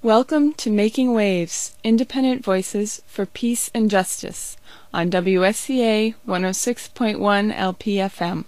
Welcome to Making Waves, Independent Voices for Peace and Justice on WSCA 106.1 LPFM.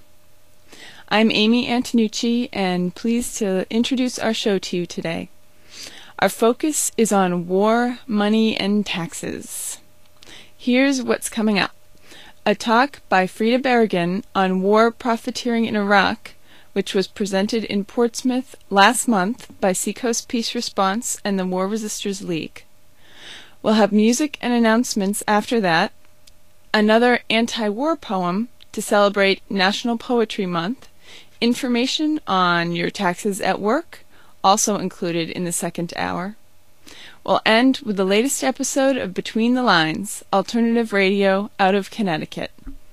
I'm Amy Antonucci and pleased to introduce our show to you today. Our focus is on war, money, and taxes. Here's what's coming up. A talk by Frida Berrigan on war profiteering in Iraq, which was presented in Portsmouth last month by Seacoast Peace Response and the War Resisters League. We'll have music and announcements after that, another anti-war poem to celebrate National Poetry Month, information on your taxes at work, also included in the second hour. We'll end with the latest episode of Between the Lines, alternative radio out of Connecticut.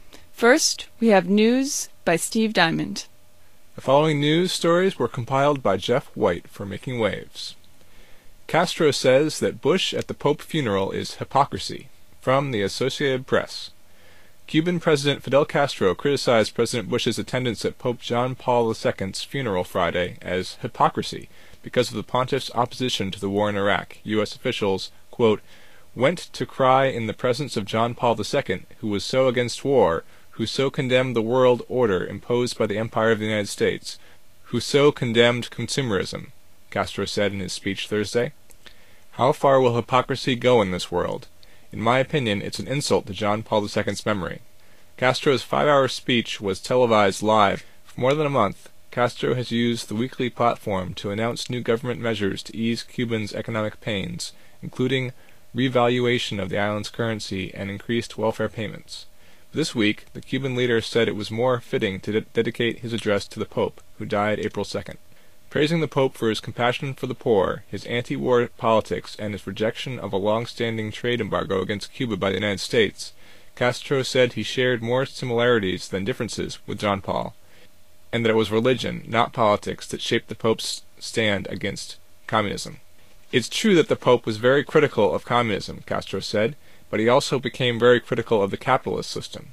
First, we have news by Steve Diamond. The following news stories were compiled by Jeff White for Making Waves. Castro says that Bush at the Pope funeral is hypocrisy. From the Associated Press. Cuban President Fidel Castro criticized President Bush's attendance at Pope John Paul II's funeral Friday as hypocrisy because of the pontiff's opposition to the war in Iraq. U.S. officials, quote, went to cry in the presence of John Paul II, who was so against war, who so condemned the world order imposed by the Empire of the United States, who so condemned consumerism, Castro said in his speech Thursday. How far will hypocrisy go in this world? In my opinion, it's an insult to John Paul II's memory. Castro's 5-hour speech was televised live. For more than a month, Castro has used the weekly platform to announce new government measures to ease Cubans' economic pains, including revaluation of the island's currency and increased welfare payments. This week, the Cuban leader said it was more fitting to dedicate his address to the Pope, who died April 2nd. Praising the Pope for his compassion for the poor, his anti-war politics, and his rejection of a long-standing trade embargo against Cuba by the United States, Castro said he shared more similarities than differences with John Paul, and that it was religion, not politics, that shaped the Pope's stand against communism. It's true that the Pope was very critical of communism, Castro said, but he also became very critical of the capitalist system.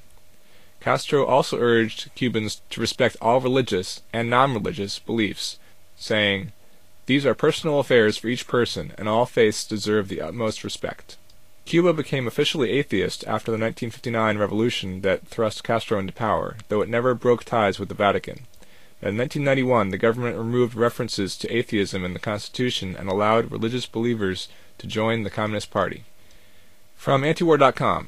Castro also urged Cubans to respect all religious and non-religious beliefs, saying, "These are personal affairs for each person, and all faiths deserve the utmost respect." Cuba became officially atheist after the 1959 revolution that thrust Castro into power, though it never broke ties with the Vatican. In 1991, the government removed references to atheism in the Constitution and allowed religious believers to join the Communist Party. From Antiwar.com.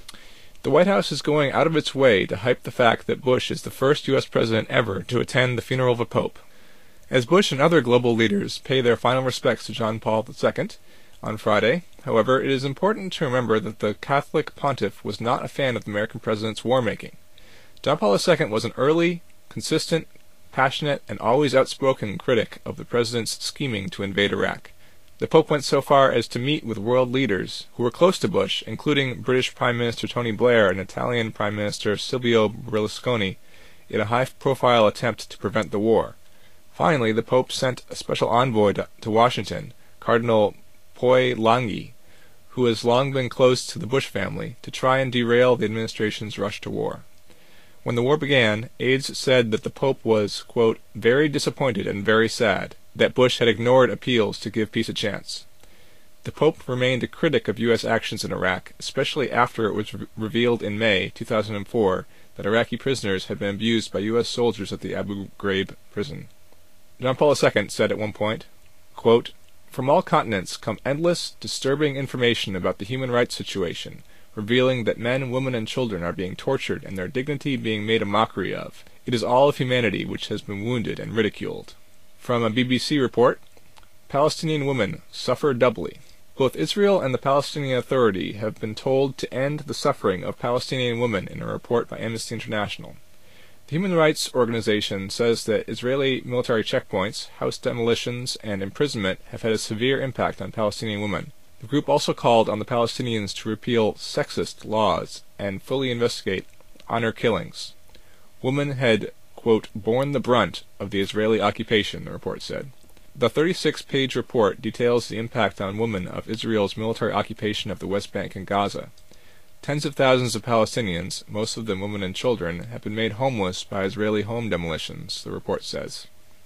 The White House is going out of its way to hype the fact that Bush is the first U.S. president ever to attend the funeral of a pope. As Bush and other global leaders pay their final respects to John Paul II on Friday, however, it is important to remember that the Catholic pontiff was not a fan of the American president's war-making. John Paul II was an early, consistent, passionate, and always outspoken critic of the president's scheming to invade Iraq. The Pope went so far as to meet with world leaders who were close to Bush, including British Prime Minister Tony Blair and Italian Prime Minister Silvio Berlusconi, in a high-profile attempt to prevent the war. Finally, the Pope sent a special envoy to Washington, Cardinal Poi Langhi, who has long been close to the Bush family, to try and derail the administration's rush to war. When the war began, aides said that the Pope was, quote, very disappointed and very sad that Bush had ignored appeals to give peace a chance. The Pope remained a critic of U.S. actions in Iraq, especially after it was revealed in May 2004 that Iraqi prisoners had been abused by U.S. soldiers at the Abu Ghraib prison. John Paul II said at one point, quote, from all continents come endless, disturbing information about the human rights situation, revealing that men, women, and children are being tortured and their dignity being made a mockery of. It is all of humanity which has been wounded and ridiculed. From a BBC report, Palestinian women suffer doubly. Both Israel and the Palestinian Authority have been told to end the suffering of Palestinian women in a report by Amnesty International. The human rights organization says that Israeli military checkpoints, house demolitions, and imprisonment have had a severe impact on Palestinian women. The group also called on the Palestinians to repeal sexist laws and fully investigate honor killings. Women had, quote, borne the brunt of the Israeli occupation, the report said. The 36-page report details the impact on women of Israel's military occupation of the West Bank and Gaza. Tens of thousands of Palestinians, most of them women and children, have been made homeless by Israeli home demolitions, the report says.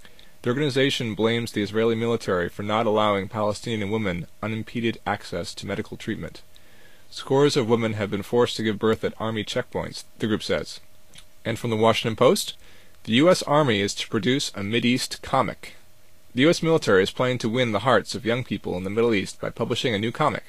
The organization blames the Israeli military for not allowing Palestinian women unimpeded access to medical treatment. Scores of women have been forced to give birth at army checkpoints, the group says. And from the Washington Post, the U.S. Army is to produce a Mideast comic. The U.S. military is planning to win the hearts of young people in the Middle East by publishing a new comic.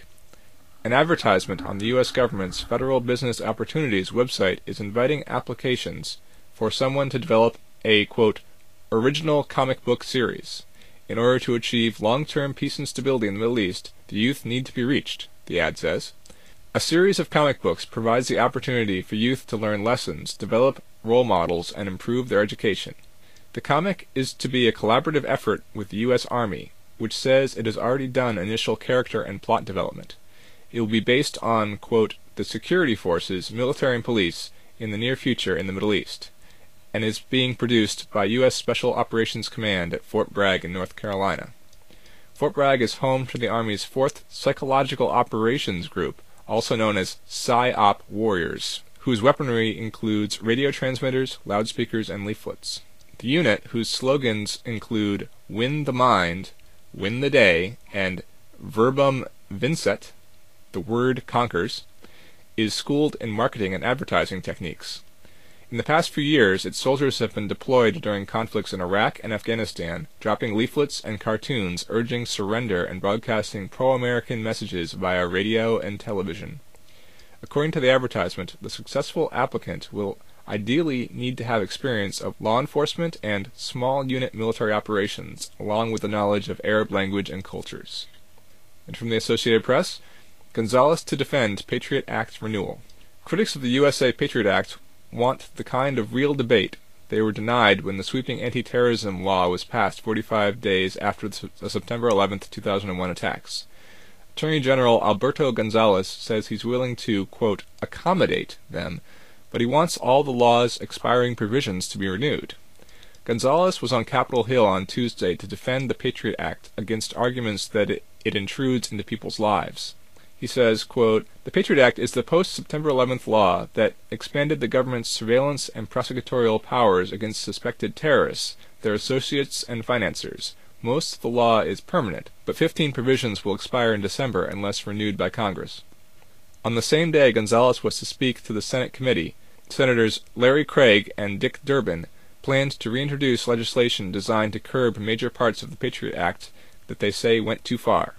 An advertisement on the U.S. government's Federal Business Opportunities website is inviting applications for someone to develop a, quote, original comic book series. In order to achieve long-term peace and stability in the Middle East, the youth need to be reached, the ad says. A series of comic books provides the opportunity for youth to learn lessons, develop role models, and improve their education. The comic is to be a collaborative effort with the U.S. Army, which says it has already done initial character and plot development. It will be based on, quote, the security forces, military and police, in the near future in the Middle East, and is being produced by U.S. Special Operations Command at Fort Bragg in North Carolina. Fort Bragg is home to the Army's 4th Psychological Operations Group, also known as PSYOP Warriors, whose weaponry includes radio transmitters, loudspeakers, and leaflets. The unit, whose slogans include Win the Mind, Win the Day, and Verbum Vincet, the word conquers, is schooled in marketing and advertising techniques. In the past few years, its soldiers have been deployed during conflicts in Iraq and Afghanistan, dropping leaflets and cartoons urging surrender and broadcasting pro-American messages via radio and television. According to the advertisement, the successful applicant will ideally need to have experience of law enforcement and small unit military operations, along with the knowledge of Arab language and cultures. And from the Associated Press, Gonzales to defend Patriot Act renewal. Critics of the USA Patriot Act want the kind of real debate they were denied when the sweeping anti-terrorism law was passed 45 days after the September 11, 2001 attacks. Attorney General Alberto Gonzales says he's willing to, quote, accommodate them, but he wants all the law's expiring provisions to be renewed. Gonzales was on Capitol Hill on Tuesday to defend the Patriot Act against arguments that it intrudes into people's lives. He says, quote, the Patriot Act is the post-September 11th law that expanded the government's surveillance and prosecutorial powers against suspected terrorists, their associates, and financiers. Most of the law is permanent, but 15 provisions will expire in December unless renewed by Congress. On the same day Gonzales was to speak to the Senate committee, Senators Larry Craig and Dick Durbin planned to reintroduce legislation designed to curb major parts of the Patriot Act that they say went too far.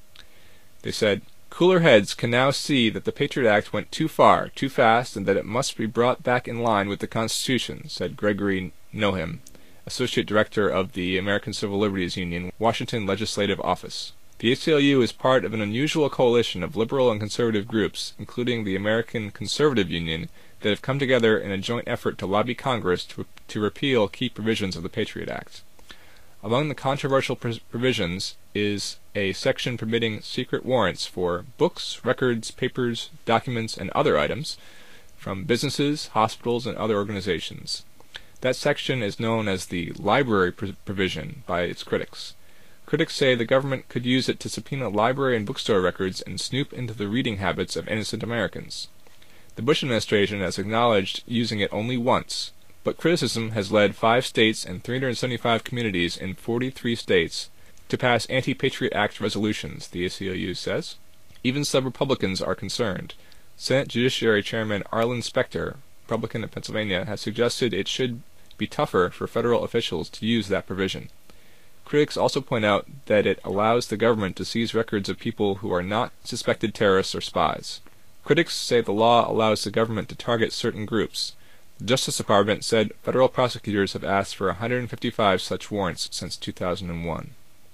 They said, cooler heads can now see that the Patriot Act went too far, too fast, and that it must be brought back in line with the Constitution, said Gregory Nohem, Associate Director of the American Civil Liberties Union, Washington Legislative Office. The ACLU is part of an unusual coalition of liberal and conservative groups, including the American Conservative Union, that have come together in a joint effort to lobby Congress to repeal key provisions of the Patriot Act. Among the controversial provisions is a section permitting secret warrants for books, records, papers, documents, and other items from businesses, hospitals, and other organizations. That section is known as the library provision by its critics. Critics say the government could use it to subpoena library and bookstore records and snoop into the reading habits of innocent Americans. The Bush administration has acknowledged using it only once, but criticism has led 5 states and 375 communities in 43 states to pass anti-Patriot Act resolutions, the ACLU says. Even some Republicans are concerned. Senate Judiciary Chairman Arlen Specter, Republican of Pennsylvania, has suggested it should be tougher for federal officials to use that provision. Critics also point out that it allows the government to seize records of people who are not suspected terrorists or spies. Critics say the law allows the government to target certain groups. The Justice Department said federal prosecutors have asked for 155 such warrants since 2001.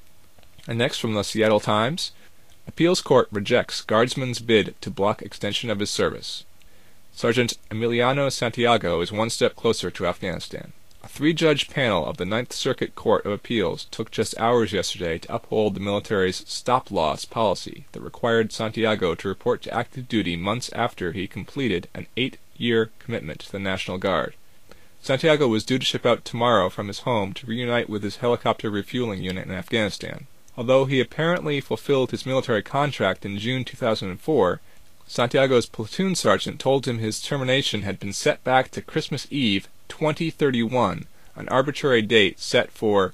And next from the Seattle Times, Appeals Court rejects Guardsman's bid to block extension of his service. Sergeant Emiliano Santiago is one step closer to Afghanistan. A 3-judge panel of the Ninth Circuit Court of Appeals took just hours yesterday to uphold the military's stop-loss policy that required Santiago to report to active duty months after he completed an 8-year commitment to the National Guard. Santiago was due to ship out tomorrow from his home to reunite with his helicopter refueling unit in Afghanistan. Although he apparently fulfilled his military contract in June 2004, Santiago's platoon sergeant told him his termination had been set back to Christmas Eve 2031, an arbitrary date set for,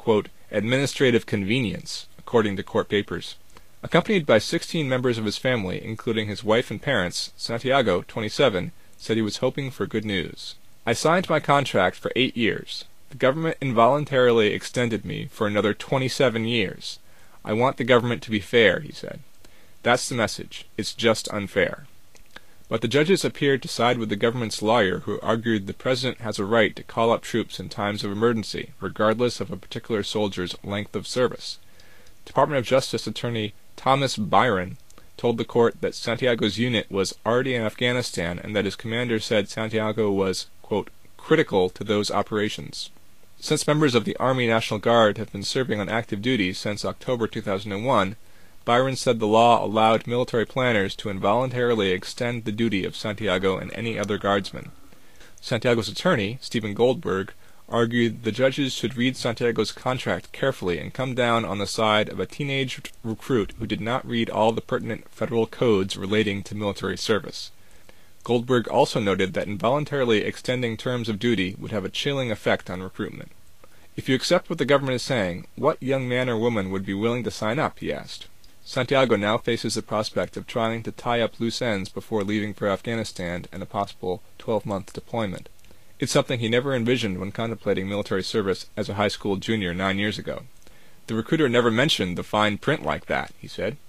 quote, administrative convenience, according to court papers. Accompanied by 16 members of his family, including his wife and parents, Santiago, 27, said he was hoping for good news. I signed my contract for 8 years. The government involuntarily extended me for another 27 years. I want the government to be fair, he said. That's the message. It's just unfair. But the judges appeared to side with the government's lawyer, who argued the president has a right to call up troops in times of emergency, regardless of a particular soldier's length of service. Department of Justice attorney Thomas Byron told the court that Santiago's unit was already in Afghanistan and that his commander said Santiago was, quote, critical to those operations. Since members of the Army National Guard have been serving on active duty since October 2001, Byron said the law allowed military planners to involuntarily extend the duty of Santiago and any other guardsman. Santiago's attorney, Stephen Goldberg, argued the judges should read Santiago's contract carefully and come down on the side of a teenage recruit who did not read all the pertinent federal codes relating to military service. Goldberg also noted that involuntarily extending terms of duty would have a chilling effect on recruitment. If you accept what the government is saying, what young man or woman would be willing to sign up, he asked. Santiago now faces the prospect of trying to tie up loose ends before leaving for Afghanistan and a possible 12-month deployment. It's something he never envisioned when contemplating military service as a high school junior 9 years ago. The recruiter never mentioned the fine print like that, he said.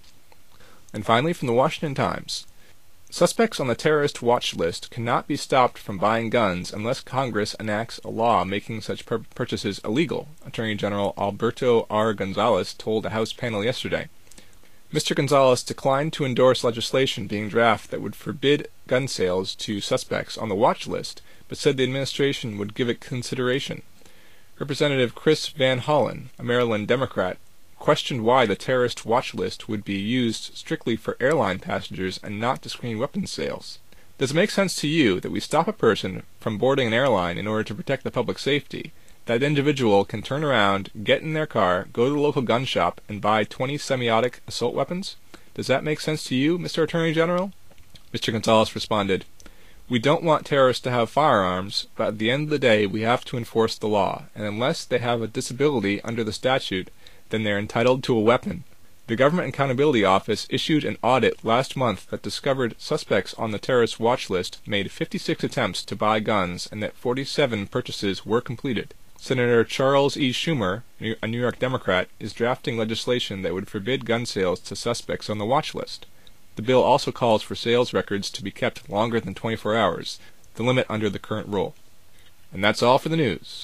And finally, from the Washington Times. Suspects on the terrorist watch list cannot be stopped from buying guns unless Congress enacts a law making such purchases illegal, Attorney General Alberto R. Gonzales told a House panel yesterday. Mr. Gonzales declined to endorse legislation being drafted that would forbid gun sales to suspects on the watch list, but said the administration would give it consideration. Representative Chris Van Hollen, a Maryland Democrat, questioned why the terrorist watch list would be used strictly for airline passengers and not to screen weapons sales. Does it make sense to you that we stop a person from boarding an airline in order to protect the public safety? That individual can turn around, get in their car, go to the local gun shop, and buy 20 semi-automatic assault weapons? Does that make sense to you, Mr. Attorney General? Mr. Gonzales responded, We don't want terrorists to have firearms, but at the end of the day we have to enforce the law, and unless they have a disability under the statute, then they're entitled to a weapon. The Government Accountability Office issued an audit last month that discovered suspects on the terrorist watch list made 56 attempts to buy guns and that 47 purchases were completed. Senator Charles E. Schumer, a New York Democrat, is drafting legislation that would forbid gun sales to suspects on the watch list. The bill also calls for sales records to be kept longer than 24 hours, the limit under the current rule. And that's all for the news.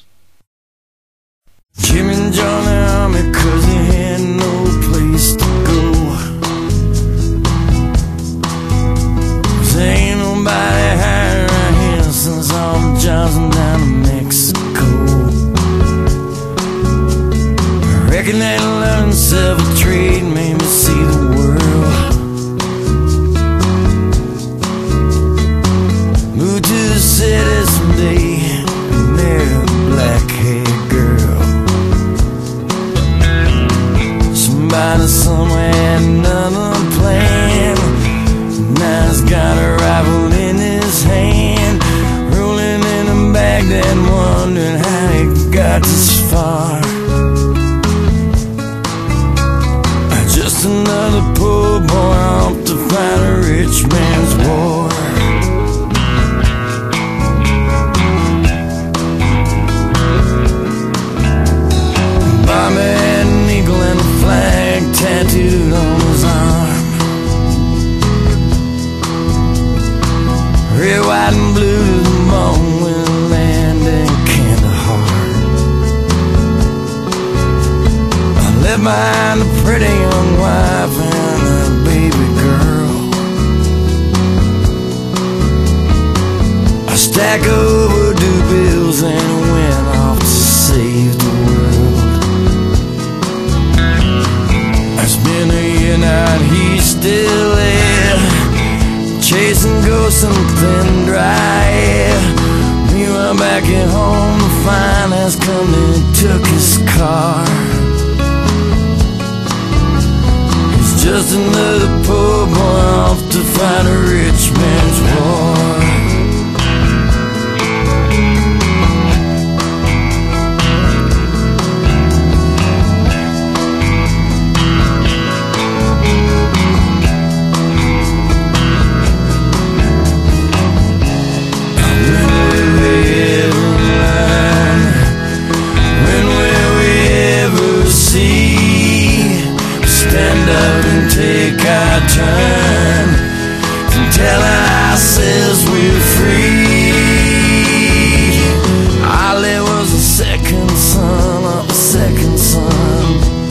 Jim and John Army, 'cause he had no place to go. 'Cause ain't nobody hired right here since all the jobs went down to Mexico. I reckon they learned self-trade made me see the world. Moved to the city someday and married a black-haired girl. Somebody somewhere had another plan. Now he's got a rifle in his hand, rolling in a Baghdad, wondering how he got this far. Just another poor boy off to fight a rich man's war. Bobby had an eagle and a flag tattooed on his arm. Red, white, and blue to the bone with a land in Kandahar. I left behind a pretty young wife and a baby girl. I stacked overdue bills and went off to save the world. It's been a year now and he's still there, chasing ghosts and thin dry air. Meanwhile back at home the finance company took his car. He's just another poor boy off to fight a rich man's war. stand up and take our turn and tell ourselves we're free. Ali was the second son of the second son.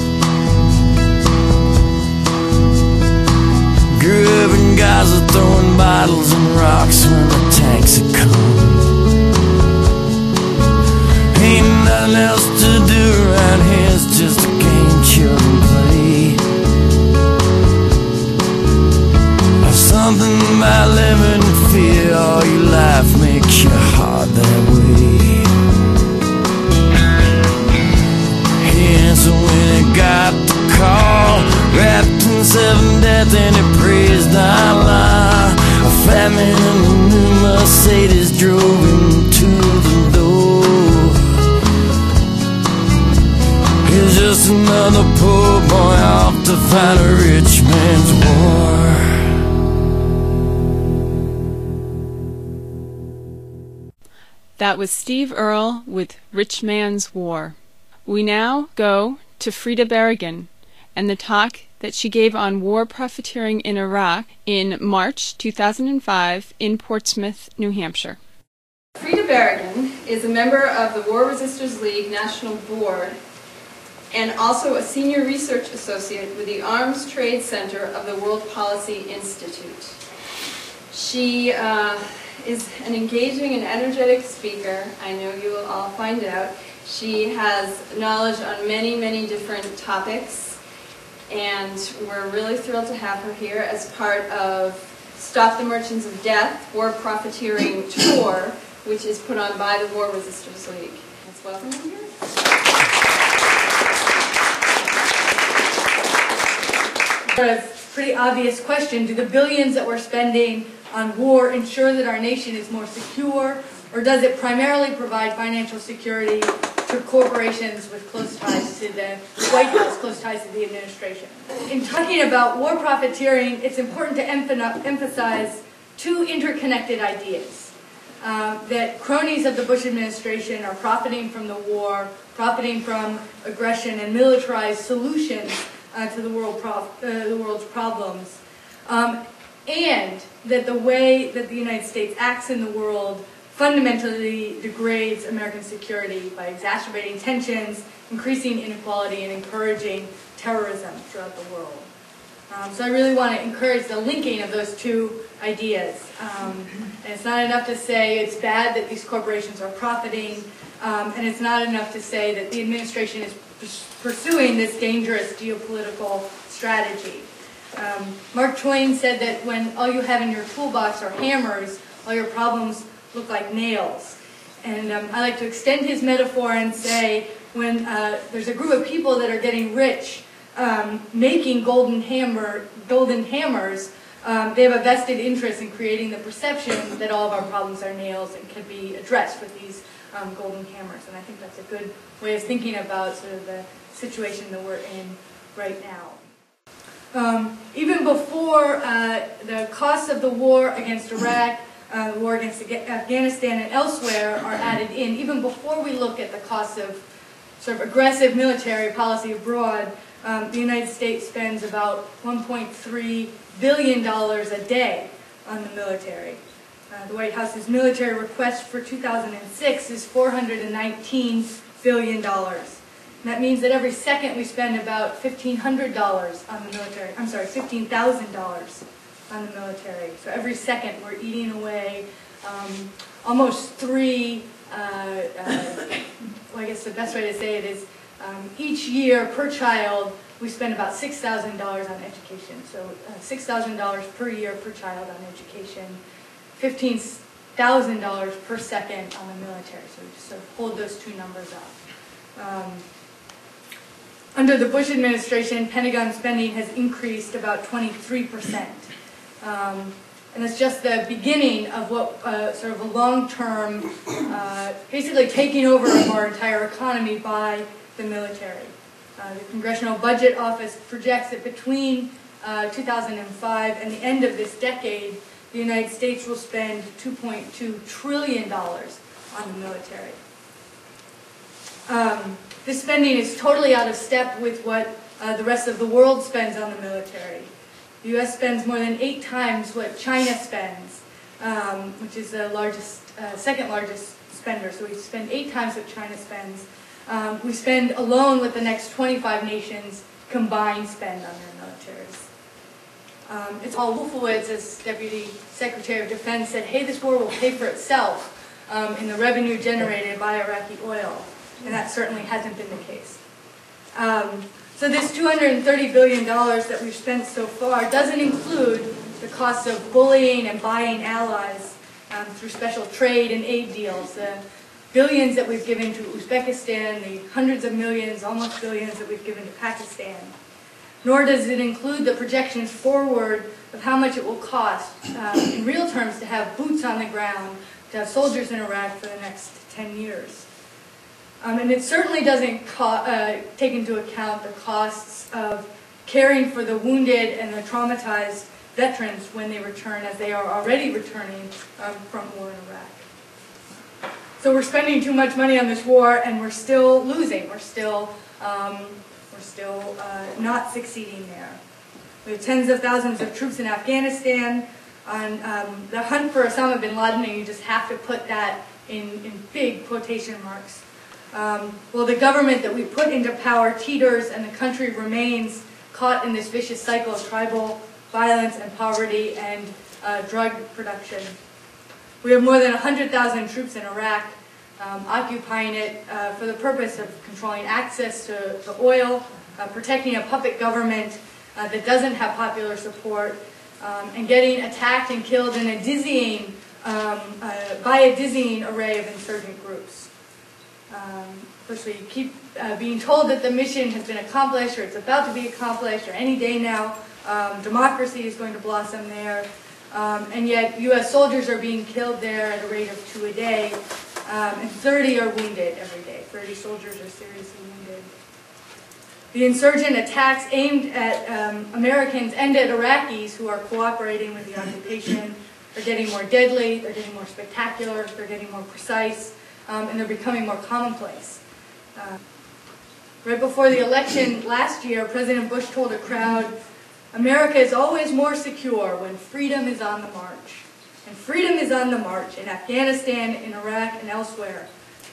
Grew up in Gaza, throwing bottles and rocks when the tanks had come. Ain't nothing else to do around here, it's just a game children play. Something about living in fear all your life makes your heart that way. He answered when he got the call, wrapped in 7 death, and he praised Allah. A fat man in a new Mercedes drove him to the door. He's just another poor boy off to fight a rich man's war. That was Steve Earle with Rich Man's War. We now go to Frida Berrigan and the talk that she gave on war profiteering in Iraq in March 2005 in Portsmouth, New Hampshire. Frida Berrigan is a member of the War Resisters League National Board and also a senior research associate with the Arms Trade Center of the World Policy Institute. She is an engaging and energetic speaker. I know you will all find out. She has knowledge on many, many different topics, and we're really thrilled to have her here as part of Stop the Merchants of Death War Profiteering Tour, which is put on by the War Resisters League. Let's welcome her here. A pretty obvious question. Do the billions that we're spending on war ensure that our nation is more secure, or does it primarily provide financial security to corporations with close ties to the White House, close ties to the administration? In talking about war profiteering, it's important to emphasize two interconnected ideas. That cronies of the Bush administration are profiting from the war, profiting from aggression and militarized solutions to the world's problems, and that the way that the United States acts in the world fundamentally degrades American security by exacerbating tensions, increasing inequality, and encouraging terrorism throughout the world. So I really want to encourage the linking of those two ideas. And it's not enough to say it's bad that these corporations are profiting, and it's not enough to say that the administration is pursuing this dangerous geopolitical strategy. Mark Twain said that when all you have in your toolbox are hammers, all your problems look like nails. And I like to extend his metaphor and say when there's a group of people that are getting rich making golden hammers, they have a vested interest in creating the perception that all of our problems are nails and can be addressed with these golden hammers. And I think that's a good way of thinking about sort of the situation that we're in right now. Even before the costs of the war against Iraq, the war against Afghanistan and elsewhere are added in, even before we look at the costs of sort of aggressive military policy abroad, the United States spends about $1.3 billion a day on the military. The White House's military request for 2006 is $419 billion. And that means that every second we spend about $1,500 on the military. I'm sorry, $15,000 on the military. So every second we're eating away almost three, well, I guess the best way to say it is each year per child we spend about $6,000 on education. So $6,000 per year per child on education, $15,000 per second on the military. So just sort of hold those two numbers up. Under the Bush administration, Pentagon spending has increased about 23%. And it's just the beginning of what sort of a long-term, basically taking over of our entire economy by the military. The Congressional Budget Office projects that between 2005 and the end of this decade, the United States will spend $2.2 trillion on the military. This spending is totally out of step with what the rest of the world spends on the military. The U.S. spends more than 8 times what China spends, which is the second largest spender. So we spend 8 times what China spends. We spend alone what the next 25 nations combined spend on their militaries. It's Paul Wolfowitz, as Deputy Secretary of Defense, said, hey, this war will pay for itself in the revenue generated by Iraqi oil. And that certainly hasn't been the case. So this $230 billion that we've spent so far doesn't include the costs of bullying and buying allies through special trade and aid deals, the billions that we've given to Uzbekistan, the hundreds of millions, almost billions that we've given to Pakistan. Nor does it include the projections forward of how much it will cost in real terms to have boots on the ground, to have soldiers in Iraq for the next 10 years. And it certainly doesn't take into account the costs of caring for the wounded and the traumatized veterans when they return, as they are already returning from war in Iraq. So we're spending too much money on this war, and we're still losing. We're still not succeeding there. We have tens of thousands of troops in Afghanistan. On the hunt for Osama bin Laden, and you just have to put that in big quotation marks. Well, the government that we put into power teeters, and the country remains caught in this vicious cycle of tribal violence and poverty and drug production. We have more than 100,000 troops in Iraq, occupying it for the purpose of controlling access to oil, protecting a puppet government that doesn't have popular support, and getting attacked and killed in by a dizzying array of insurgent groups. Firstly, you keep being told that the mission has been accomplished, or it's about to be accomplished, or any day now, democracy is going to blossom there, and yet U.S. soldiers are being killed there at a rate of 2 a day, and 30 are wounded every day. 30 soldiers are seriously wounded. The insurgent attacks aimed at Americans and at Iraqis who are cooperating with the occupation are getting more deadly, they're getting more spectacular, they're getting more precise, and they're becoming more commonplace. Right before the election last year, President Bush told a crowd, America is always more secure when freedom is on the march. And freedom is on the march in Afghanistan, in Iraq, and elsewhere.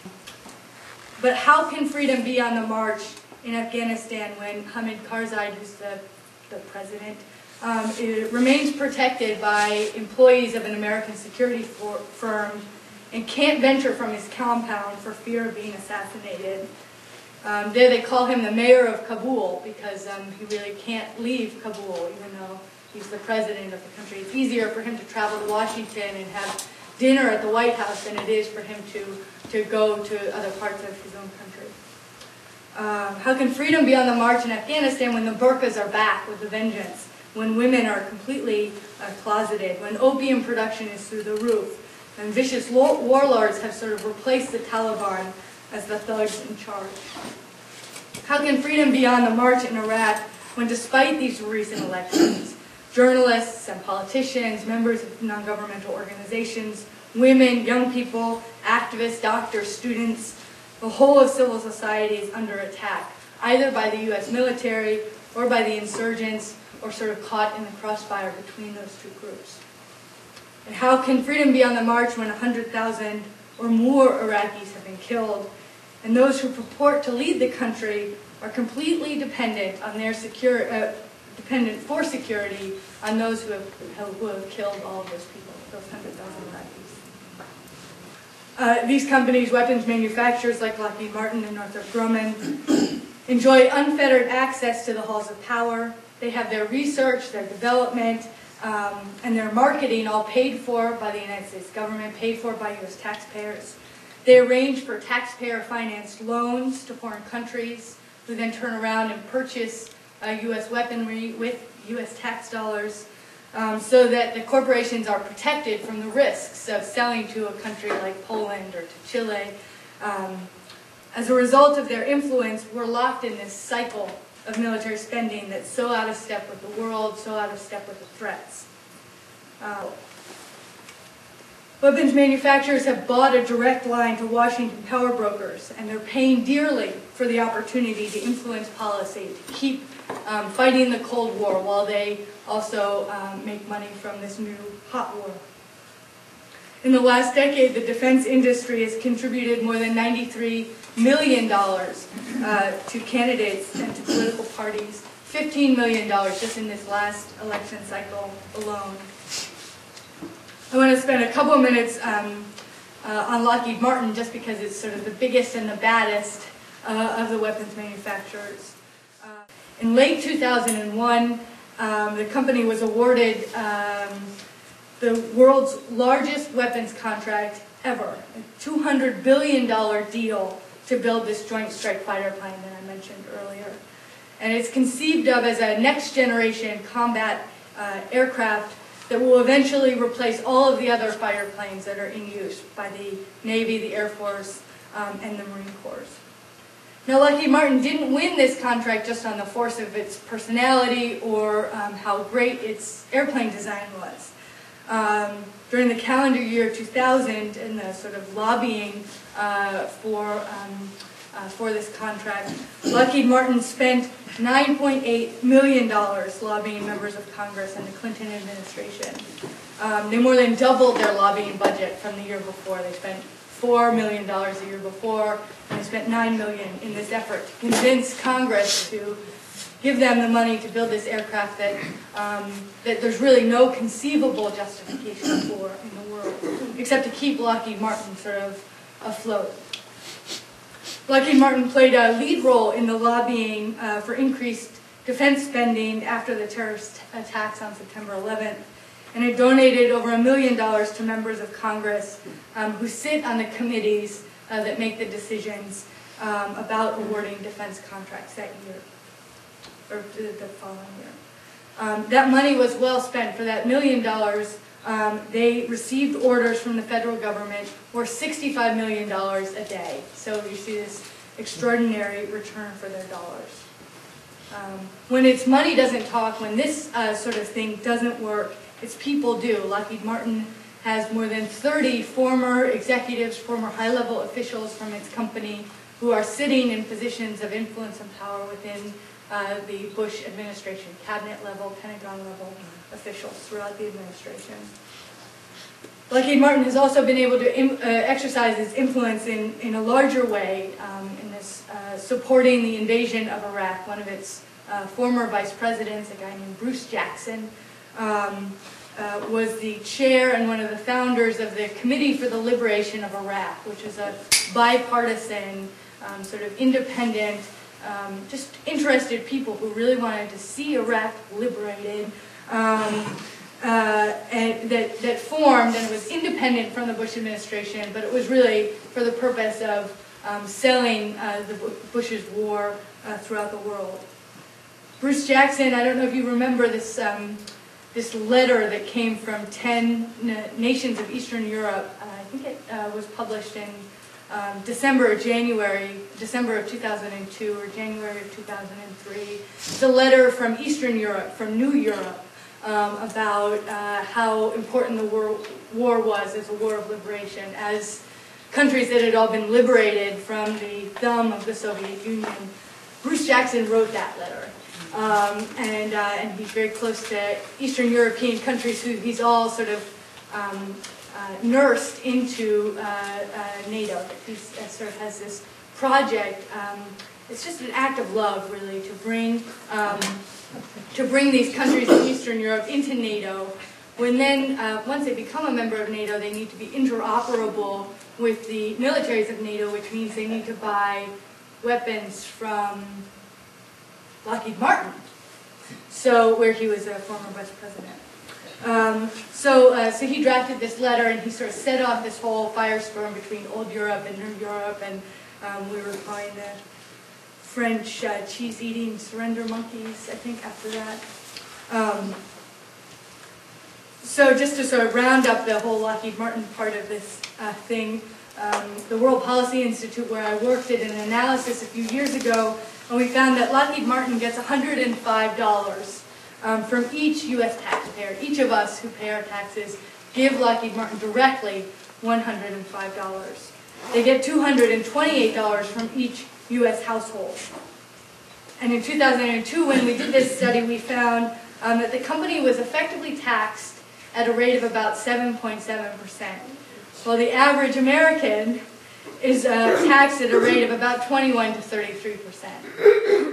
But how can freedom be on the march in Afghanistan when Hamid Karzai, who's the president, remains protected by employees of an American security firm and can't venture from his compound for fear of being assassinated? There they call him the mayor of Kabul because he really can't leave Kabul, even though he's the president of the country. It's easier for him to travel to Washington and have dinner at the White House than it is for him to go to other parts of his own country. How can freedom be on the march in Afghanistan when the burqas are back with a vengeance, when women are completely closeted, when opium production is through the roof, and vicious warlords have sort of replaced the Taliban as the thugs in charge? How can freedom be on the march in Iraq when, despite these recent elections, journalists and politicians, members of non-governmental organizations, women, young people, activists, doctors, students, the whole of civil society is under attack, either by the U.S. military or by the insurgents, or sort of caught in the crossfire between those two groups? And how can freedom be on the march when 100,000 or more Iraqis have been killed, and those who purport to lead the country are completely dependent on their dependent for security on those who have killed all of those people, those 100,000 Iraqis? These companies, weapons manufacturers like Lockheed Martin and Northrop Grumman, enjoy unfettered access to the halls of power. They have their research, their development, and their marketing all paid for by the United States government, paid for by U.S. taxpayers. They arrange for taxpayer-financed loans to foreign countries, who then turn around and purchase U.S. weaponry with U.S. tax dollars, so that the corporations are protected from the risks of selling to a country like Poland or to Chile. As a result of their influence, we're locked in this cycle of military spending that's so out of step with the world, so out of step with the threats. Weapons manufacturers have bought a direct line to Washington power brokers, and they're paying dearly for the opportunity to influence policy, to keep fighting the Cold War while they also make money from this new hot war. In the last decade, the defense industry has contributed more than $93 million to candidates and to political parties, $15 million just in this last election cycle alone. I want to spend a couple of minutes on Lockheed Martin just because it's sort of the biggest and the baddest of the weapons manufacturers. In late 2001, the company was awarded the world's largest weapons contract ever, a $200 billion deal to build this Joint Strike Fighter plane that I mentioned earlier. And it's conceived of as a next-generation combat aircraft that will eventually replace all of the other fighter planes that are in use by the Navy, the Air Force, and the Marine Corps. Now, Lockheed Martin didn't win this contract just on the force of its personality or how great its airplane design was. During the calendar year 2000 and the sort of lobbying for this contract, Lockheed Martin spent $9.8 million lobbying members of Congress and the Clinton administration. They more than doubled their lobbying budget from the year before. They spent $4 million the year before, and they spent $9 million in this effort to convince Congress to give them the money to build this aircraft that there's really no conceivable justification for in the world, except to keep Lockheed Martin sort of afloat. Lockheed Martin played a lead role in the lobbying for increased defense spending after the terrorist attacks on September 11th, and it donated over $1 million to members of Congress who sit on the committees that make the decisions about awarding defense contracts that year, or the following year. That money was well spent. For that $1 million, they received orders from the federal government worth $65 million a day. So you see this extraordinary return for their dollars. When its money doesn't talk, when this sort of thing doesn't work, its people do. Lockheed Martin has more than 30 former executives, former high-level officials from its company who are sitting in positions of influence and power within the Bush administration, cabinet level, Pentagon level officials throughout the administration. Lockheed Martin has also been able to exercise its influence in a larger way in this supporting the invasion of Iraq. One of its former vice presidents, a guy named Bruce Jackson, was the chair and one of the founders of the Committee for the Liberation of Iraq, which is a bipartisan, sort of independent, just interested people who really wanted to see Iraq liberated, and that formed, and it was independent from the Bush administration, but it was really for the purpose of selling the Bush's war throughout the world. Bruce Jackson, I don't know if you remember this, this letter that came from 10 nations of Eastern Europe. I think it was published in December of 2002 or January of 2003. It's a letter from Eastern Europe, from New Europe, about how important the war was as a war of liberation, as countries that had all been liberated from the thumb of the Soviet Union. Bruce Jackson wrote that letter. And he's very close to Eastern European countries who he's all sort of nursed into NATO. He sort of has this project. It's just an act of love, really, to bring these countries in Eastern Europe into NATO. When then, once they become a member of NATO, they need to be interoperable with the militaries of NATO, which means they need to buy weapons from Lockheed Martin, so where he was a former vice president. So he drafted this letter, and he sort of set off this whole firestorm between old Europe and new Europe, and we were calling the French cheese-eating surrender monkeys, I think, after that. So just to sort of round up the whole Lockheed Martin part of this thing, the World Policy Institute, where I worked, did an analysis a few years ago, and we found that Lockheed Martin gets $105 from each U.S. taxpayer. Each of us who pay our taxes give Lockheed Martin directly $105. They get $228 from each U.S. household. And in 2002, when we did this study, we found that the company was effectively taxed at a rate of about 7.7%, while the average American is taxed at a rate of about 21 to 33%.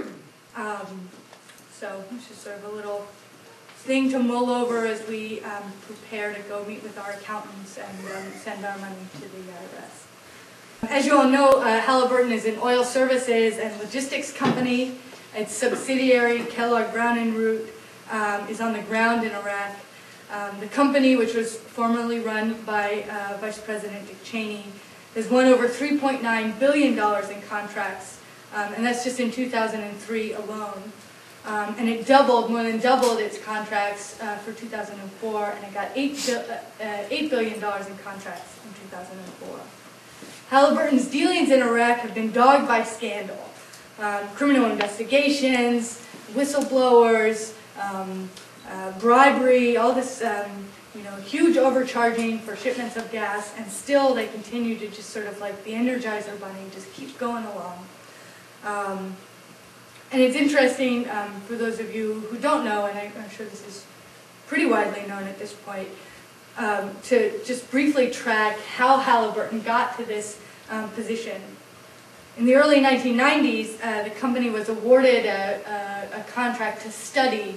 So it's just sort of a little thing to mull over as we prepare to go meet with our accountants and send our money to the IRS. As you all know, Halliburton is an oil services and logistics company. Its subsidiary, Kellogg Brown & Root, is on the ground in Iraq. The company, which was formerly run by Vice President Dick Cheney, has won over $3.9 billion in contracts, and that's just in 2003 alone. And it more than doubled its contracts for 2004, and it got $8 billion in contracts in 2004. Halliburton's dealings in Iraq have been dogged by scandal. Criminal investigations, whistleblowers, bribery, all this huge overcharging for shipments of gas, and still they continue to just sort of like the Energizer Bunny, just keep going along. And it's interesting, for those of you who don't know, and I'm sure this is pretty widely known at this point, to just briefly track how Halliburton got to this position. In the early 1990s, the company was awarded a contract to study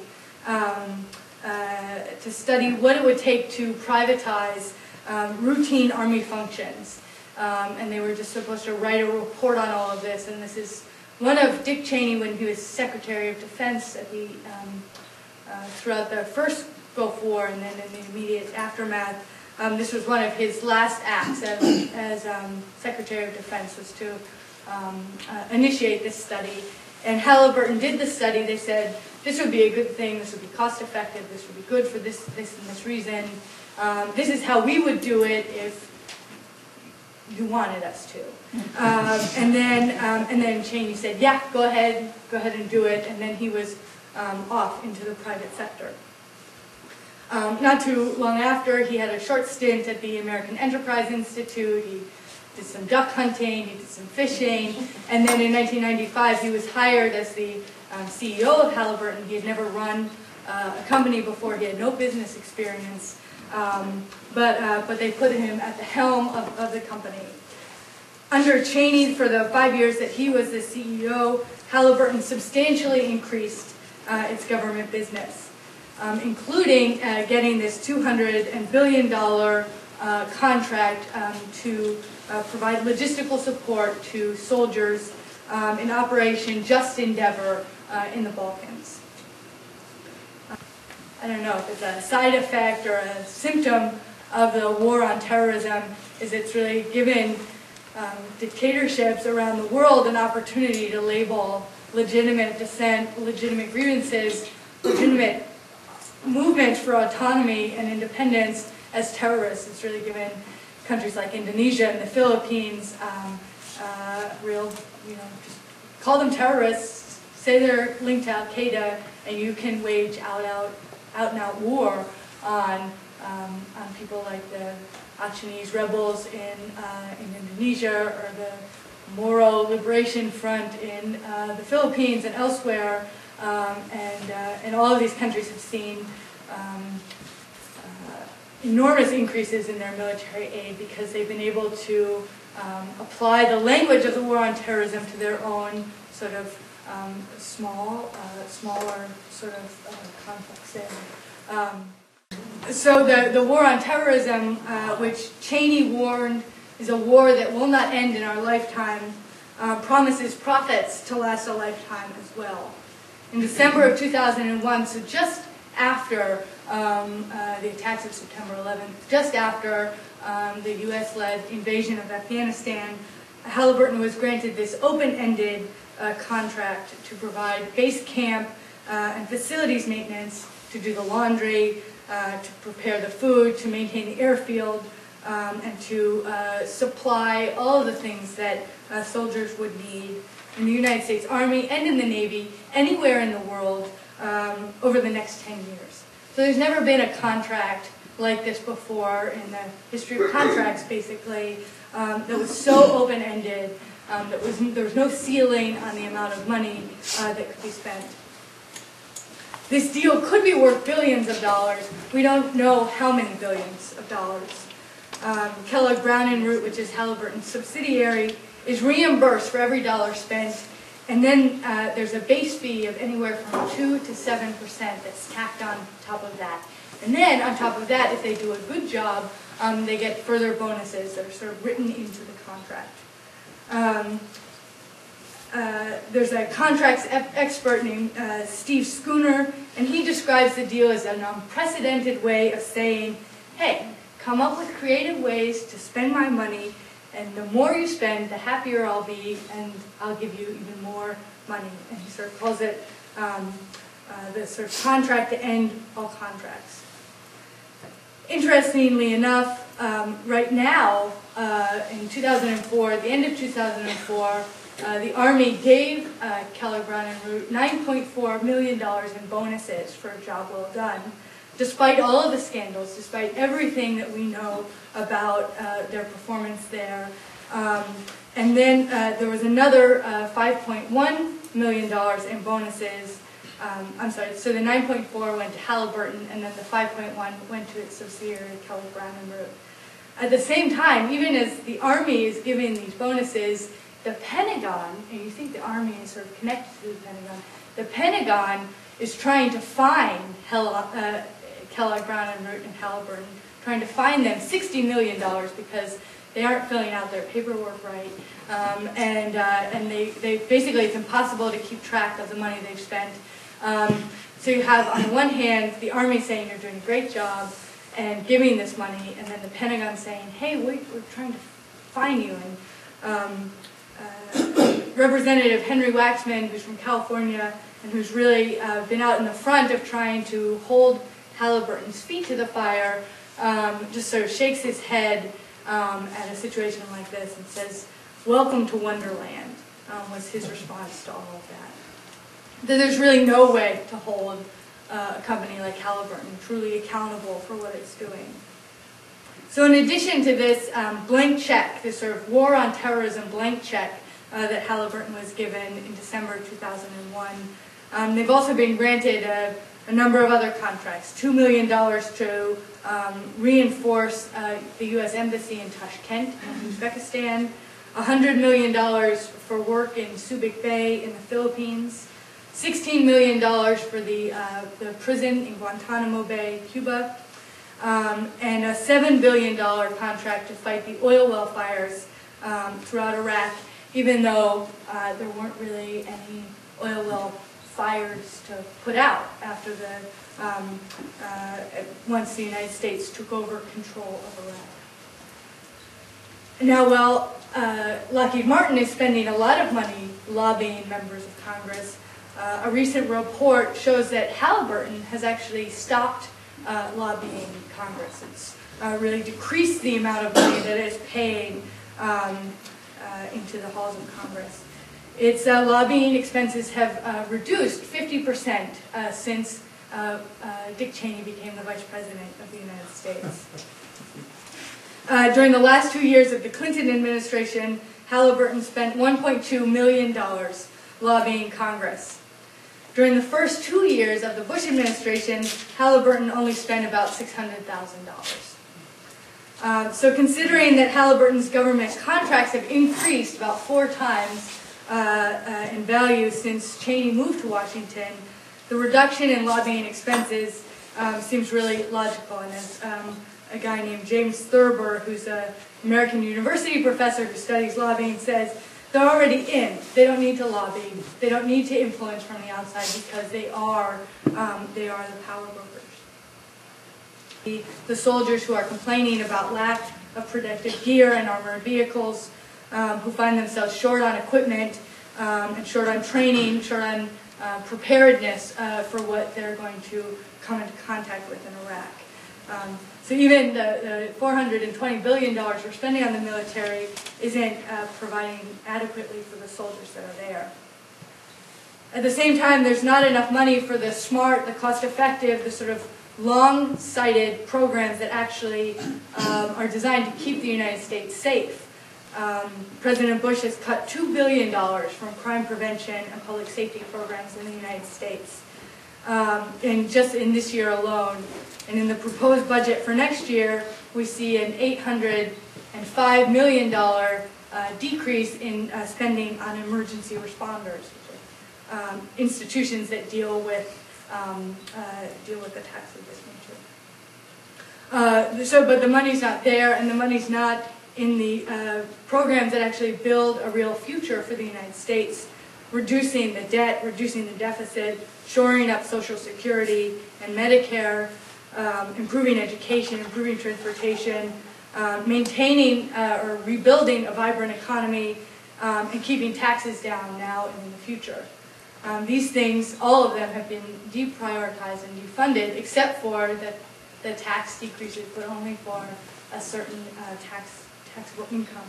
what it would take to privatize routine Army functions. And they were just supposed to write a report on all of this, and this is one of Dick Cheney, when he was Secretary of Defense throughout the first Gulf War and then in the immediate aftermath. This was one of his last acts as Secretary of Defense, was to initiate this study. And Halliburton did the study. They said, this would be a good thing, this would be cost effective, this would be good for this and this reason. This is how we would do it if you wanted us to. And then Cheney said, yeah, go ahead and do it. And then he was off into the private sector. Not too long after, he had a short stint at the American Enterprise Institute. He did some duck hunting, he did some fishing, and then in 1995 he was hired as the CEO of Halliburton. He had never run a company before, he had no business experience, but they put him at the helm of the company. Under Cheney, for the 5 years that he was the CEO, Halliburton substantially increased its government business, including getting this $200 billion contract to provide logistical support to soldiers in Operation Just Endeavor in the Balkans. I don't know if it's a side effect or a symptom of the war on terrorism, is it's really given dictatorships around the world an opportunity to label legitimate dissent, legitimate grievances, legitimate movements for autonomy and independence as terrorists. It's really given countries like Indonesia and the Philippines just call them terrorists, say they're linked to Al-Qaeda, and you can wage out-and-out war on people like the Achinese rebels in Indonesia, or the Moro Liberation Front in the Philippines and elsewhere, and all of these countries have seen enormous increases in their military aid because they've been able to apply the language of the war on terrorism to their own sort of smaller sort of conflicts there. So the war on terrorism, which Cheney warned is a war that will not end in our lifetime, promises profits to last a lifetime as well. In December of 2001, so just after the attacks of September 11th, just after the U.S.-led invasion of Afghanistan, Halliburton was granted this open-ended contract to provide base camp and facilities maintenance, to do the laundry, to prepare the food, to maintain the airfield, and to supply all of the things that soldiers would need in the United States Army and in the Navy, anywhere in the world, over the next 10 years. So there's never been a contract like this before in the history of contracts, basically, that was so open-ended, there was no ceiling on the amount of money that could be spent. This deal could be worth billions of dollars. We don't know how many billions of dollars. Kellogg Brown & Root, which is Halliburton's subsidiary, is reimbursed for every dollar spent, and then there's a base fee of anywhere from 2 to 7% that's tacked on top of that. And then on top of that, if they do a good job, they get further bonuses that are sort of written into the contract. There's a contracts expert named Steve Schooner, and he describes the deal as an unprecedented way of saying, hey, come up with creative ways to spend my money, and the more you spend, the happier I'll be, and I'll give you even more money. And he sort of calls it the sort of contract to end all contracts. Interestingly enough, right now, in 2004, at the end of 2004, the Army gave Kellogg Brown & Root $9.4 million in bonuses for a job well done, despite all of the scandals, despite everything that we know about their performance there. And then there was another $5.1 million in bonuses. I'm sorry, so the 9.4 went to Halliburton, and then the 5.1 went to its subsidiary, Kellogg Brown & Root. At the same time, even as the Army is giving these bonuses, the Pentagon, and you think the Army is sort of connected to the Pentagon is trying to find Kellogg Brown & Root and Halliburton, trying to find them $60 million because they aren't filling out their paperwork right. And they basically, it's impossible to keep track of the money they've spent. So you have, on the one hand, the Army saying you're doing a great job and giving this money, and then the Pentagon saying, hey, we're trying to find you. And Representative Henry Waxman, who's from California, and who's really been out in the front of trying to hold Halliburton's feet to the fire, just sort of shakes his head at a situation like this and says, welcome to Wonderland, was his response to all of that. That there's really no way to hold a company like Halliburton truly accountable for what it's doing. So in addition to this blank check, this sort of war on terrorism blank check that Halliburton was given in December 2001, they've also been granted a number of other contracts. $2 million to reinforce the U.S. Embassy in Tashkent, in Uzbekistan, $100 million for work in Subic Bay in the Philippines, $16 million for the prison in Guantanamo Bay, Cuba, and a $7 billion contract to fight the oil well fires throughout Iraq, even though there weren't really any oil well fires to put out after once the United States took over control of Iraq. Now, while Lockheed Martin is spending a lot of money lobbying members of Congress, a recent report shows that Halliburton has actually stopped lobbying Congress. It's really decreased the amount of money that is paid into the halls of Congress. Its lobbying expenses have reduced 50% since Dick Cheney became the Vice President of the United States. During the last 2 years of the Clinton administration, Halliburton spent $1.2 million lobbying Congress. During the first 2 years of the Bush administration, Halliburton only spent about $600,000. So considering that Halliburton's government contracts have increased about 4 times in value since Cheney moved to Washington, the reduction in lobbying expenses seems really logical. And as a guy named James Thurber, who's an American University professor who studies lobbying, says, they're already in. They don't need to lobby. They don't need to influence from the outside because they are the power brokers. The soldiers who are complaining about lack of protective gear and armored vehicles, who find themselves short on equipment and short on training, short on preparedness for what they're going to come into contact with in Iraq. So even the $420 billion we're spending on the military isn't providing adequately for the soldiers that are there. At the same time, there's not enough money for the smart, the cost-effective, the sort of long-sighted programs that actually are designed to keep the United States safe. President Bush has cut $2 billion from crime prevention and public safety programs in the United States. And just in this year alone. And in the proposed budget for next year, we see an $805 million decrease in spending on emergency responders, institutions that deal with attacks of this nature. But the money's not there, and the money's not in the programs that actually build a real future for the United States, reducing the debt, reducing the deficit, shoring up Social Security and Medicare, improving education, improving transportation, maintaining or rebuilding a vibrant economy, and keeping taxes down now and in the future. These things, all of them, have been deprioritized and defunded, except for the tax decreases, but only for a certain taxable income.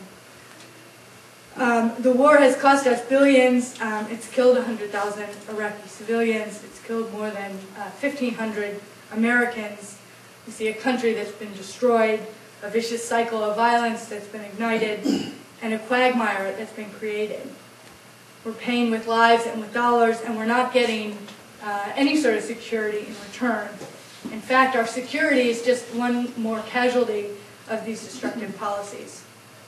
The war has cost us billions. It's killed 100,000 Iraqi civilians. It's killed more than 1,500 Americans. We see a country that's been destroyed, a vicious cycle of violence that's been ignited, and a quagmire that's been created. We're paying with lives and with dollars, and we're not getting any sort of security in return. In fact, our security is just one more casualty of these destructive policies.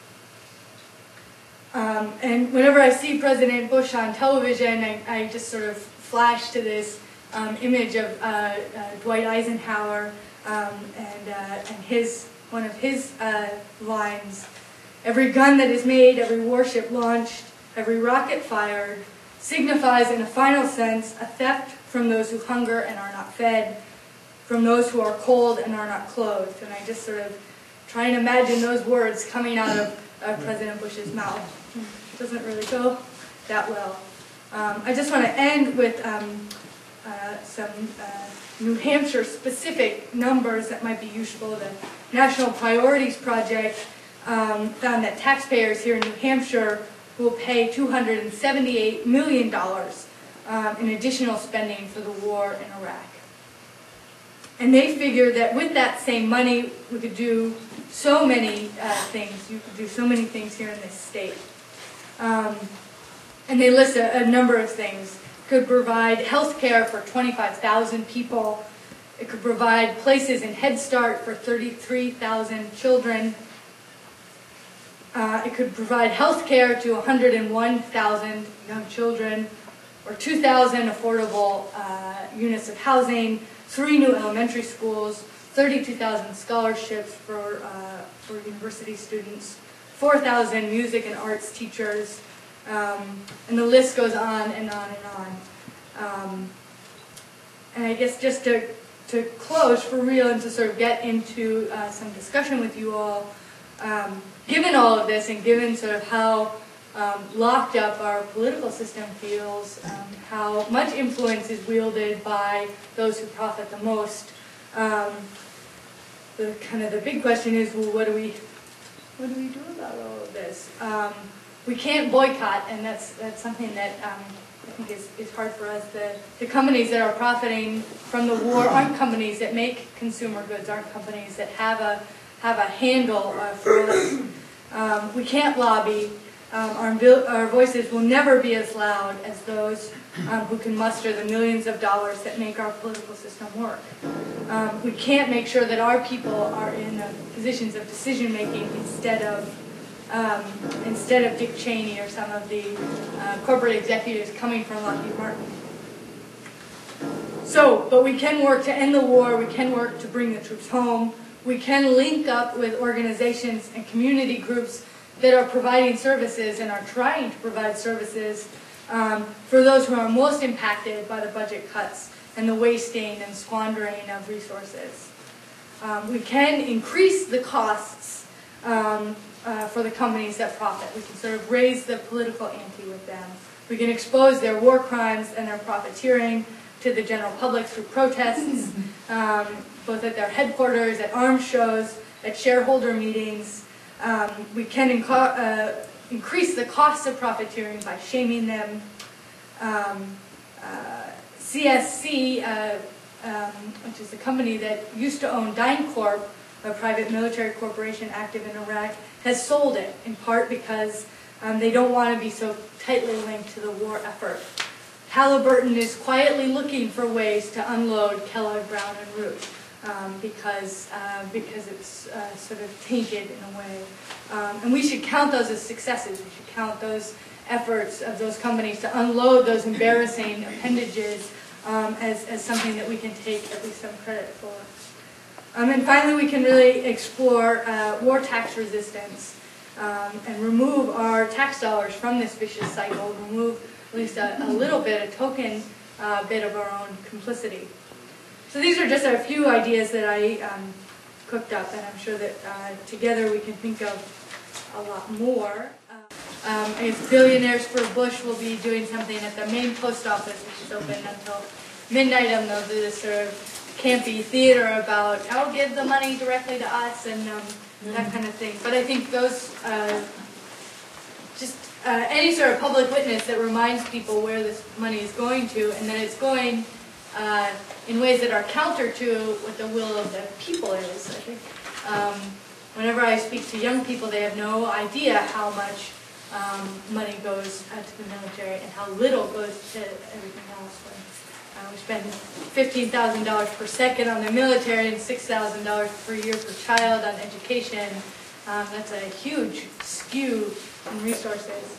And whenever I see President Bush on television, I just sort of flash to this image of Dwight Eisenhower and one of his lines: "Every gun that is made, every warship launched, every rocket fired, signifies in a final sense a theft from those who hunger and are not fed, from those who are cold and are not clothed." And I just sort of try and imagine those words coming out of President Bush's mouth. It doesn't really go that well. I just want to end with some New Hampshire specific numbers that might be useful. The National Priorities Project found that taxpayers here in New Hampshire will pay $278 million in additional spending for the war in Iraq. And they figured that with that same money, we could do so many things. You could do so many things here in this state. And they list a number of things. Could provide health care for 25,000 people. It could provide places in Head Start for 33,000 children. It could provide health care to 101,000 young children, or 2,000 affordable units of housing, 3 new elementary schools, 32,000 scholarships for university students, 4,000 music and arts teachers, and the list goes on and on and on. And I guess just to close for real and to sort of get into some discussion with you all, given all of this and given sort of how locked up our political system feels, how much influence is wielded by those who profit the most, the big question is, well, what do we do about all of this? We can't boycott, and that's something that I think is hard for us. The companies that are profiting from the war aren't companies that make consumer goods, aren't companies that have a handle for us. We can't lobby. Our voices will never be as loud as those who can muster the millions of dollars that make our political system work. We can't make sure that our people are in positions of decision making instead of Dick Cheney or some of the corporate executives coming from Lockheed Martin. But we can work to end the war. We can work to bring the troops home. We can link up with organizations and community groups that are providing services and are trying to provide services for those who are most impacted by the budget cuts and the wasting and squandering of resources. We can increase the costs for the companies that profit. We can sort of raise the political ante with them. We can expose their war crimes and their profiteering to the general public through protests, both at their headquarters, at arms shows, at shareholder meetings. We can increase the cost of profiteering by shaming them. CSC, which is a company that used to own DynCorp, a private military corporation active in Iraq, has sold it, in part because they don't want to be so tightly linked to the war effort. Halliburton is quietly looking for ways to unload Kellogg, Brown, and Root because it's sort of tainted in a way. And we should count those as successes. We should count those efforts of those companies to unload those embarrassing appendages as something that we can take at least some credit for. And finally, we can really explore war tax resistance and remove our tax dollars from this vicious cycle, remove at least a little bit, a token bit of our own complicity. So these are just a few ideas that I cooked up, and I'm sure that together we can think of a lot more. I guess Billionaires for Bush will be doing something at the main post office, which is open until midnight, and they'll do this sort of campy theater about, oh, give the money directly to us, and that kind of thing. But I think those, any sort of public witness that reminds people where this money is going to, and that it's going in ways that are counter to what the will of the people is. I think whenever I speak to young people, they have no idea how much money goes to the military and how little goes to everything else. We spend $15,000 per second on the military and $6,000 per year per child on education. That's a huge skew in resources.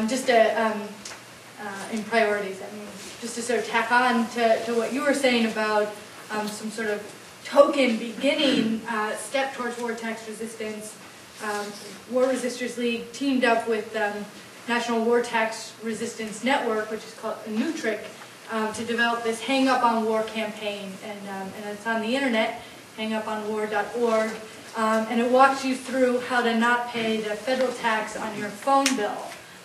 In priorities, I mean, just to sort of tack on to what you were saying about some sort of token beginning step towards war tax resistance. War Resisters League teamed up with National War Tax Resistance Network, which is called NUTRIC, to develop this Hang Up on War campaign, and it's on the internet, hanguponwar.org, and it walks you through how to not pay the federal tax on your phone bill.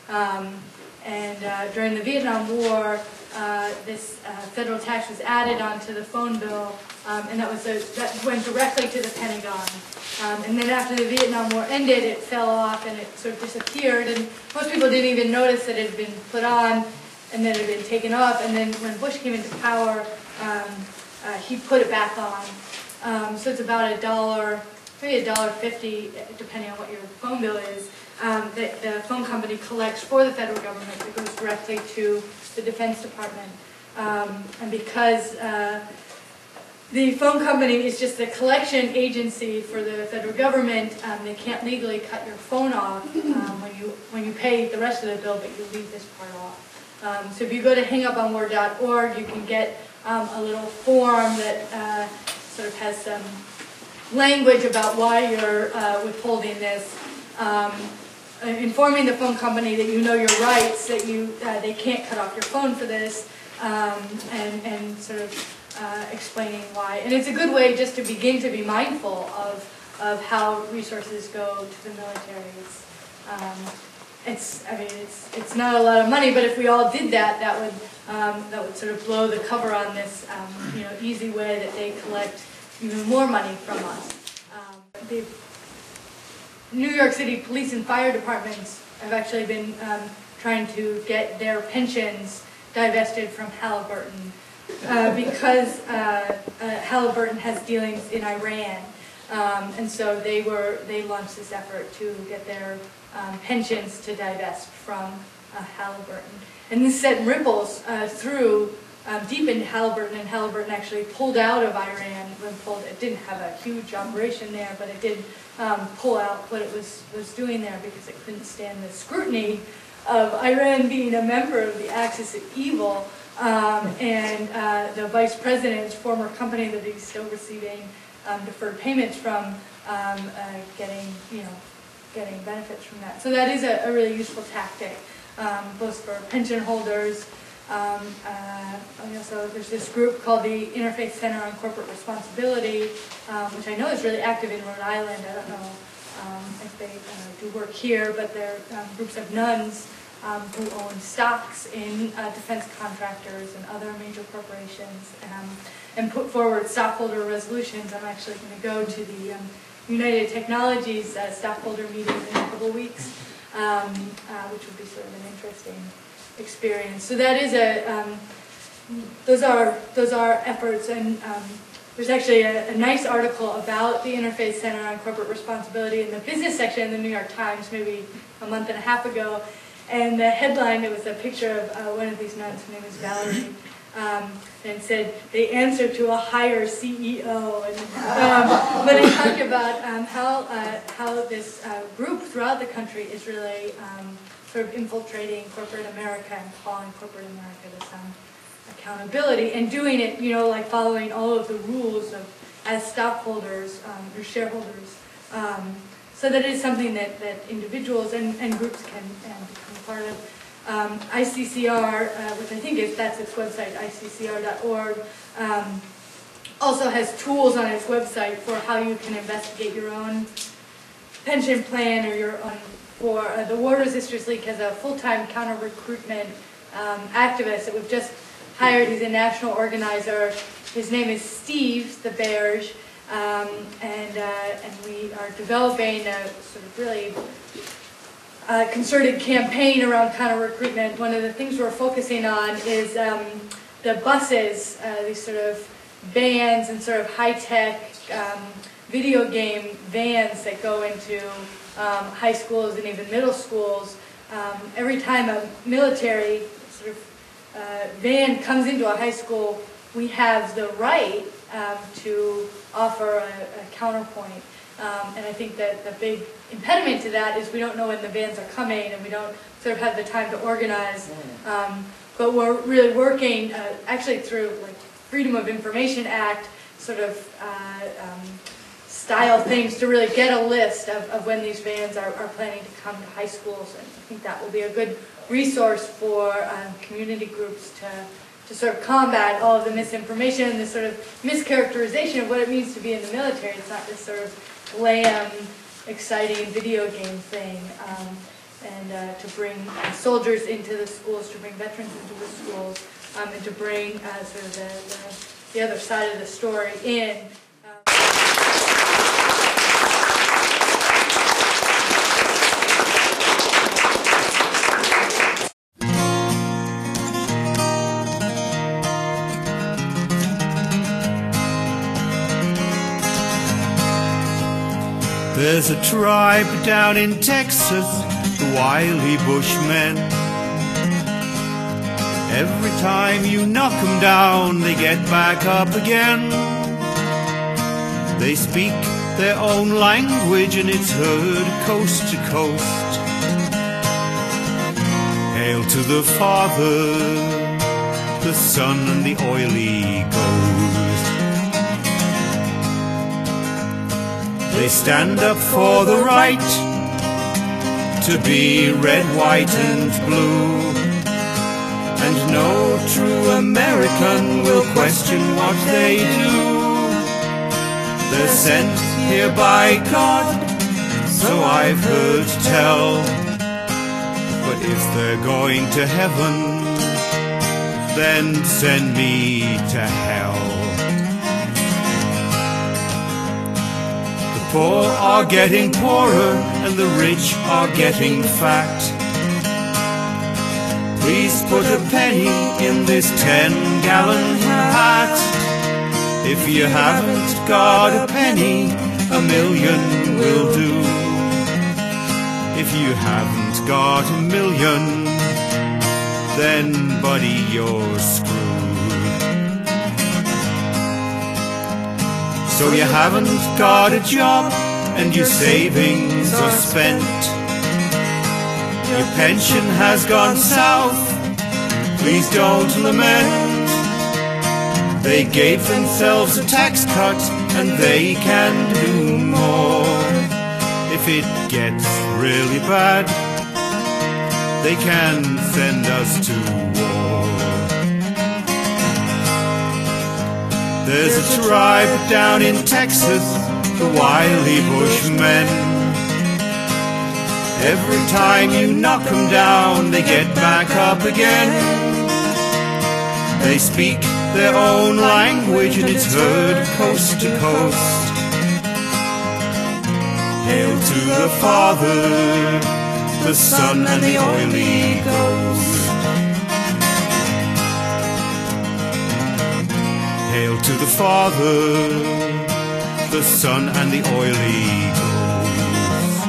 During the Vietnam War, this federal tax was added onto the phone bill, and that went directly to the Pentagon. And then after the Vietnam War ended, it fell off and it sort of disappeared, and most people didn't even notice that it had been put on and then it had been taken off. And then when Bush came into power, he put it back on. So it's about maybe $1.50, depending on what your phone bill is, that the phone company collects for the federal government that goes directly to the Defense Department. And because the phone company is just the collection agency for the federal government, they can't legally cut your phone off when you pay the rest of the bill, but you leave this part off. So if you go to hanguponwar.org, you can get a little form that sort of has some language about why you're withholding this, informing the phone company that you know your rights, that they can't cut off your phone for this, and sort of explaining why. And it's a good way just to begin to be mindful of how resources go to the military. It's not a lot of money, but if we all did that, that would sort of blow the cover on this easy way that they collect even more money from us. The New York City police and fire departments have actually been trying to get their pensions divested from Halliburton because Halliburton has dealings in Iran, and so they launched this effort to get their pensions to divest from Halliburton. And this sent ripples through deep into Halliburton, and Halliburton actually pulled out of Iran. It didn't have a huge operation there, but it did pull out what it was doing there because it couldn't stand the scrutiny of Iran being a member of the Axis of Evil, and the vice president's former company that he's still receiving deferred payments from, getting benefits from that. So that is a really useful tactic, both for pension holders. Also, there's this group called the Interfaith Center on Corporate Responsibility, which I know is really active in Rhode Island. I don't know if they do work here, but they're groups of nuns who own stocks in defense contractors and other major corporations, and put forward stockholder resolutions. I'm actually going to go to the United Technologies stockholder meeting in a couple of weeks, which would be sort of an interesting experience. So that is those are efforts, and there's actually a nice article about the Interfaith Center on Corporate Responsibility in the business section in the New York Times maybe a month and a half ago. And the headline, it was a picture of one of these nuns, her name is Valerie, and said, they answer to a higher CEO. And, but it talked about how this group throughout the country is really sort of infiltrating corporate America and calling corporate America to some accountability, and doing it, like following all of the rules of as stockholders or shareholders, so that it is something that individuals and groups can become a part of. ICCR, which I think that's its website, iccr.org, also has tools on its website for how you can investigate your own pension plan or your own. For the War Resisters League has a full-time counter-recruitment activist that we've just hired. He's a national organizer. His name is Steve the Bearge, and we are developing a sort of really concerted campaign around counter-recruitment. One of the things we're focusing on is the buses, these sort of vans and sort of high-tech video game vans that go into high schools and even middle schools. Every time a military sort of van comes into a high school, we have the right to offer a counterpoint. And I think that the big impediment to that is we don't know when the vans are coming, and we don't sort of have the time to organize. But we're really working actually through like Freedom of Information Act sort of style things to really get a list of when these vans are planning to come to high schools. And I think that will be a good resource for community groups to sort of combat all of the misinformation and this sort of mischaracterization of what it means to be in the military. It's not this sort of glam, exciting video game thing. And to bring soldiers into the schools, to bring veterans into the schools, and to bring sort of the other side of the story in. There's a tribe down in Texas, the wily Bushmen. Every time you knock them down, they get back up again. They speak their own language and it's heard coast to coast. Hail to the Father, the Son and the oily Ghost. They stand up for the right to be red, white and blue, and no true American will question what they do. They're sent here by God, so I've heard tell, but if they're going to heaven, then send me to hell. The poor are getting poorer and the rich are getting fat. Please put a penny in this 10-gallon hat. If you haven't got a penny, a million will do. If you haven't got a million, then buddy, you're screwed. So you haven't got a job and your savings are spent. Your pension has gone south, please don't lament. They gave themselves a tax cut and they can do more. If it gets really bad, they can send us to war. There's a tribe down in Texas, the wily Bushmen. Every time you knock them down, they get back up again. They speak their own language and it's heard coast to coast. Hail to the Father, the Son and the oily Ghost. Hail to the Father, the Son, and the oily Ghost.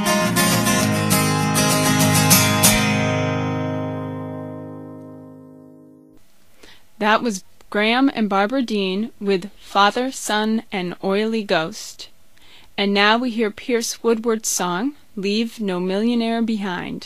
That was Graham and Barbara Dean with Father, Son, and Oily Ghost. And now we hear Pierce Woodward's song, Leave No Millionaire Behind.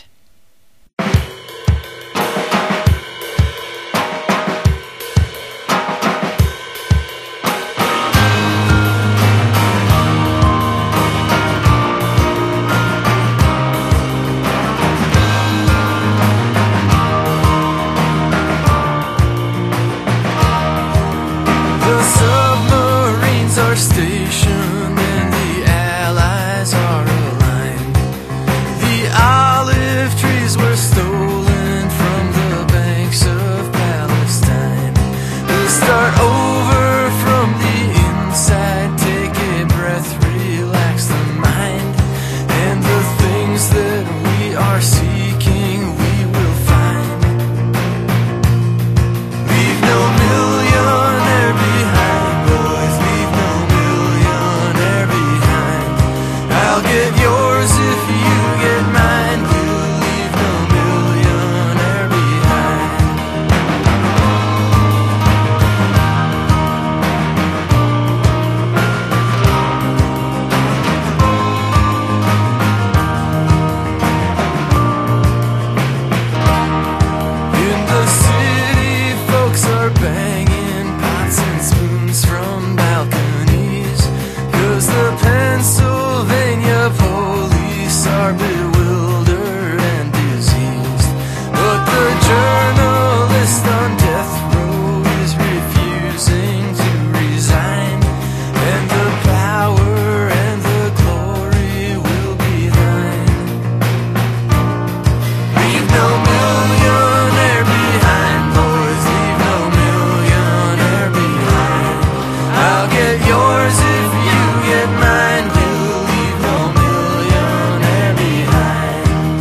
Stationed and the Allies are aligned. The olive trees were stolen from the banks of Palestine. We'll start over from the inside, take a breath, relax the mind, and the things that we are seeking we will find. Leave no millionaire behind, boys, leave no millionaire behind. I'll get yours if you get mine. We'll leave no millionaire behind. In the city, folks are banging pots and spoons from balconies, 'cause the Pennsylvania police are bewildered and diseased. But the journalist on death row is refusing to resign, and the power and the glory will be thine. Leave no millionaire behind, boys, leave no millionaire behind. I'll get yours if you get mine. We'll leave no millionaire behind.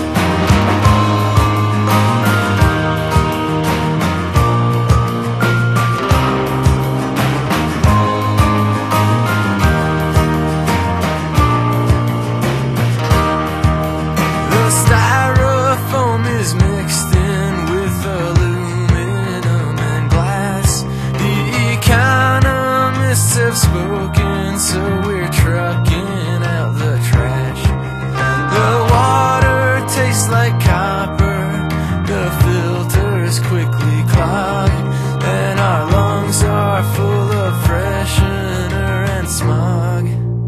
The styrofoam is mixed in with aluminum and glass. The economists have spoken, so we're trucking out the trash. The water tastes like copper, the filters quickly clog, and our lungs are full of freshener and smog.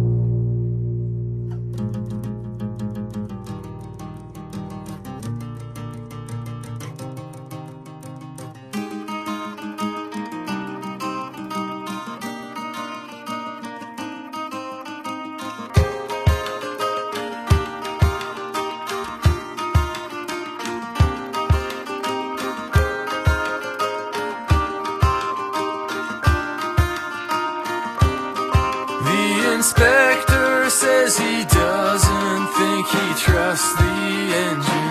The inspector says he doesn't think he trusts the engineer.